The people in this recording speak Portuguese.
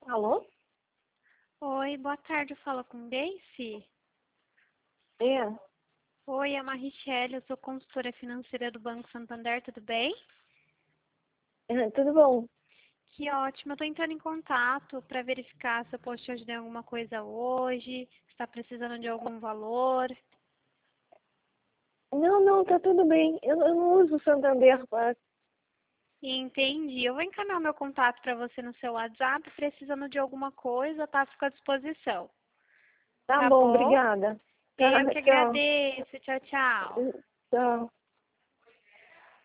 Alô? Oi, boa tarde, fala com Daisy. É. Oi, é a Marichelle, eu sou consultora financeira do Banco Santander, tudo bem? Tudo bom? Que ótimo, eu tô entrando em contato para verificar se eu posso te ajudar em alguma coisa hoje, se está precisando de algum valor. Não, tá tudo bem. Eu não uso o Santander, tá? Entendi, eu vou encaminhar meu contato para você no seu WhatsApp, precisando de alguma coisa, tá? Fico à disposição. Tá Tá bom, bom? obrigada. Tá, Eu que tchau. agradeço, tchau, tchau. Tchau.